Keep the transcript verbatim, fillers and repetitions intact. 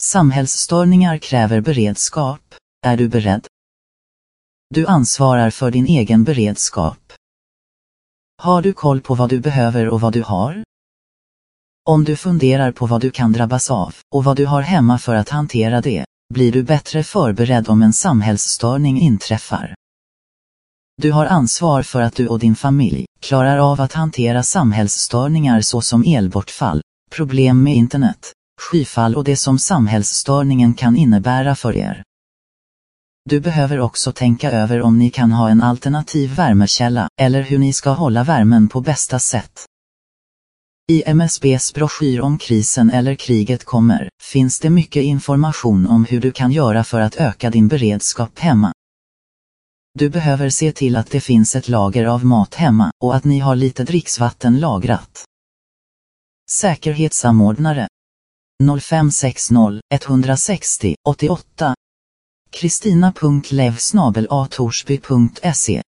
Samhällsstörningar kräver beredskap. Är du beredd? Du ansvarar för din egen beredskap. Har du koll på vad du behöver och vad du har? Om du funderar på vad du kan drabbas av och vad du har hemma för att hantera det, blir du bättre förberedd om en samhällsstörning inträffar. Du har ansvar för att du och din familj klarar av att hantera samhällsstörningar såsom elbortfall, problem med internet, skyfall och det som samhällsstörningen kan innebära för er. Du behöver också tänka över om ni kan ha en alternativ värmekälla eller hur ni ska hålla värmen på bästa sätt. I M S B:s broschyr om krisen eller kriget kommer finns det mycket information om hur du kan göra för att öka din beredskap hemma. Du behöver se till att det finns ett lager av mat hemma och att ni har lite dricksvatten lagrat. Säkerhetssamordnare noll fem sex noll ett sex noll åtta åtta kristina punkt lev snabel a torsby punkt se